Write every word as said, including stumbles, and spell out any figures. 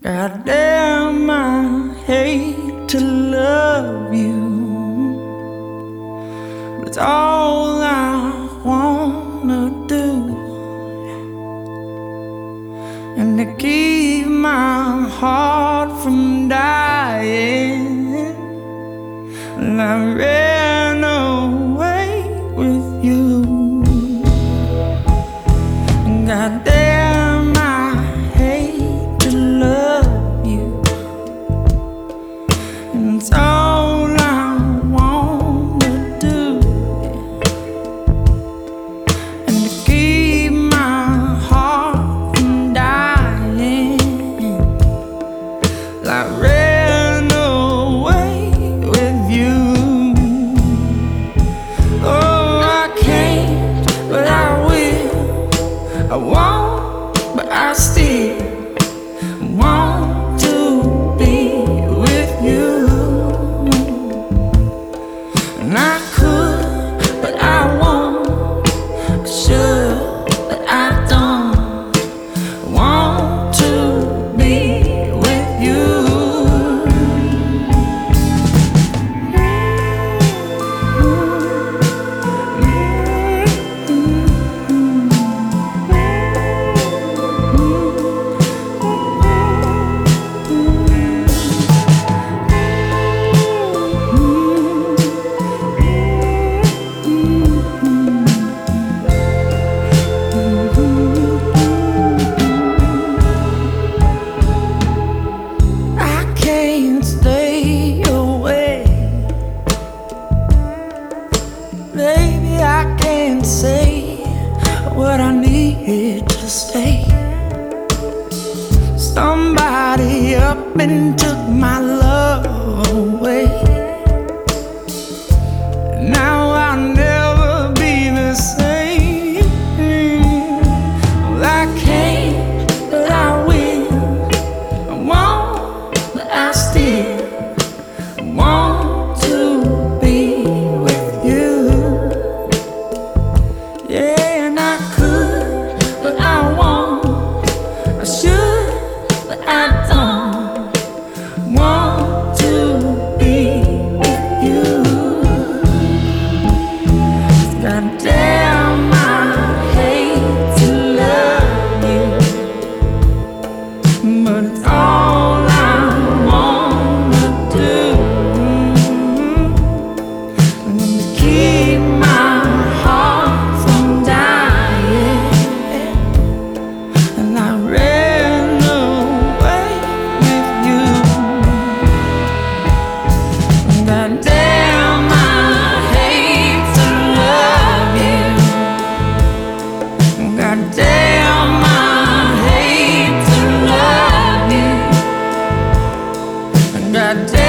Goddamn, I hate to love you, but it's all I wanna do. And to keep my heart from dying, I ran away with you. Goddamn, I hate to love you, and it's all I wanna do. And to keep my heart from dying, I ran away with you. Oh, I can't, but I will. I won't, but I still want to be with you. And I could, but I won't. I should, but I don't want to be with you. Can't stay away, baby. I can't say what I need to say. Somebody up and took my love away. Now I'll never be the same. Well, I can't, but I will. I won't, but I still want to be with you. Yeah, and I could, but I won't. I should, but I don't want to be with you. Goddamn, I hate to love you, but it's all I wanna do. And to keep my heart from dying, and I ran away with you. Goddamn, I hate to love you. Goddamn, I hate to love you. Goddamn.